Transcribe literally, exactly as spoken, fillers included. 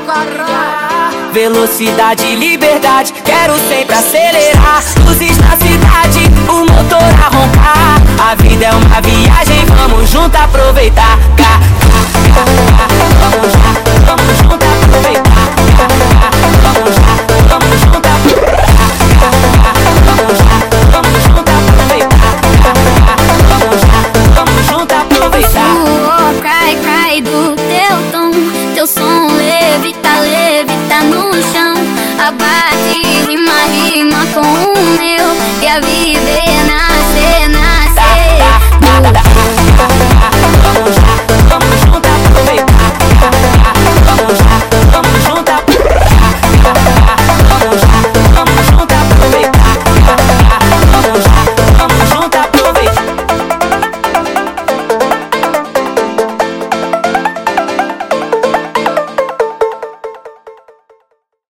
Velocidade e liberdade, quero sempre acelerar. Luzes na cidade, o motor a roncar. A vida é uma viagem, vamos junto aproveitar. Cá, cá, cá, cá. Vamos já, vamos junto aproveitar. Cá, cá, vamos já, vamos junto aproveitar. Cá, cá, vamos já, vamos junto aproveitar. Cá, cá, vamos já, vamos junto aproveitar. O suor cai, cai do teu tom. Teu som levita, levita no chão. Abate, rima, rima com o meu. E a vida é nascer.